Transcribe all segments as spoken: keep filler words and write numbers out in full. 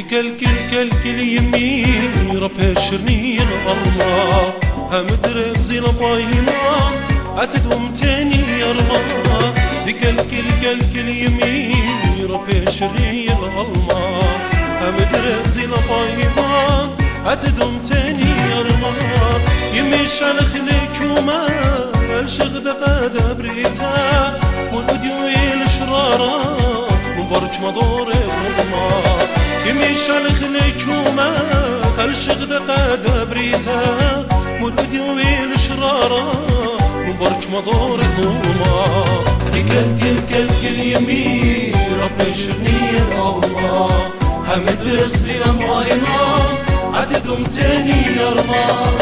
كل كل كل يمين ربي شرني الله هم درغزي لباينا أتدوم تاني يرما كل كل كل كل يمين ربي شرني الله هم درغزي لباينا أتدوم تاني يرما يميش على خليكوما الشغد قد بريتا والأديوي الشرارة مبارك مدور غلما يميش على خليكوما الشغد قد بريتا والأديوي الشرارة مبارك مدور غلما كل كل كل كل يمين ربي شرني الله حمد رغزي لمعينا عددهم تاني يرما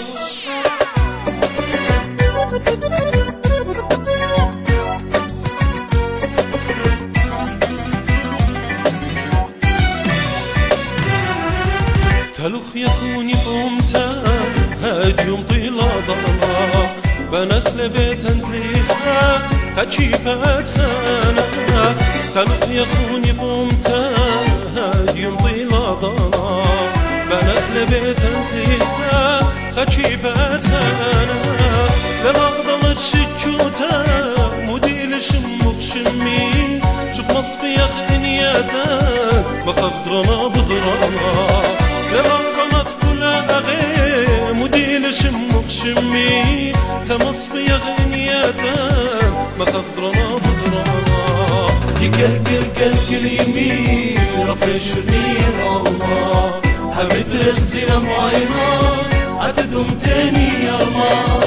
تلوخ يخوني بومتا هاد يوم طيلة ضلا بنخل بيت انتليخا تجيبات خانا تلوخ يخوني بومتا هاد يوم طيلة ضلا بنخل بيت انتليخا تجيبات خانا لبغضل الشجوتا مديل شمك شمي شوف مصفي يخنياتا بخف درنا بضرانا لبغضلت كل أغي مديل شمك شمي تمصفي يغنياتا بخف درنا بضرانا يكل كل كل كل يمين ربي شرني الله حمد رغزي لمعينا عددهم تاني يرما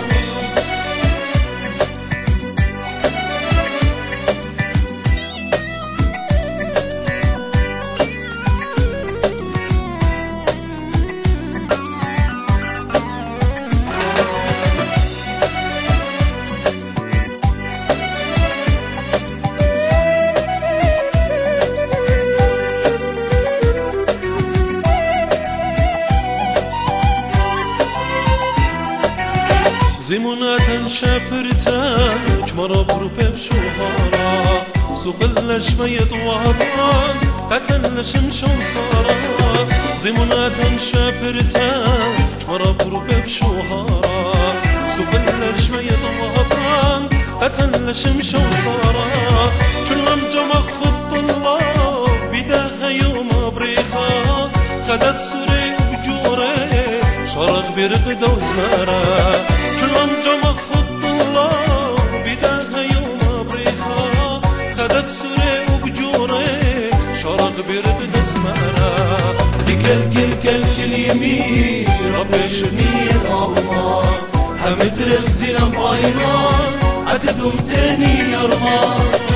زمونة شابرتا كمرا بروبي بشوهارا سوق اللشمية وطان قتل شمشو صارا زمونة شابرتا كمرا بروبي بشوهارا سوق اللشمية وطان قتل شمشو صارا كلهم جمع خط الله بداها يوم بريخا خدت سوري بجوري شرق برقد وزمارا كلهم جمع خط الله بداها يوم بريخا خدت سوري وبجوري شرق برقد زمارا كل كل كل كل يمين ربي شرني الله حمد رغزي لمعينا عددهم تاني يرما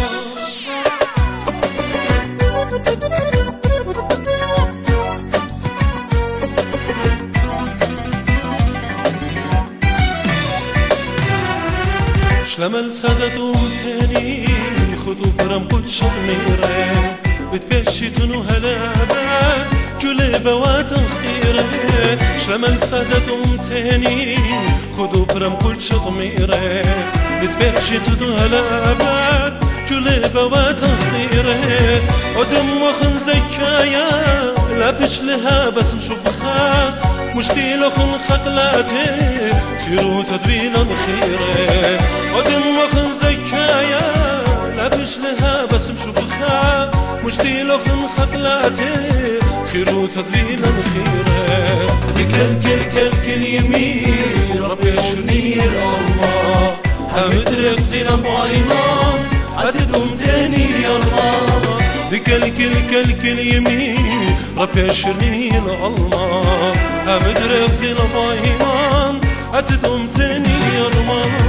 شلمل سادتهم تاني خدوا برم كل شغميرين بتبشتنو هلابات كل بوات خيرين شلمل سادتهم تاني خدوا برم كل شغميرين بتبشتنو هلابات كل بوات خيرين ودم وخن زكايا لابش لها بس مشبخا مشتي لخن خقلاتي خيرو تدوين مخيري ودم وخن زكايا لابش لها بس مشبخا مشتي لخن خقلاتي خيرو تدوين مخيري كل كل كل كل يمين ربي شرني الله حمد رغزي لمعينا عددهم تاني يرما كل كل كل كل يمين ربي شرني الله حمد رغزي لمعينا عددهم تاني يرما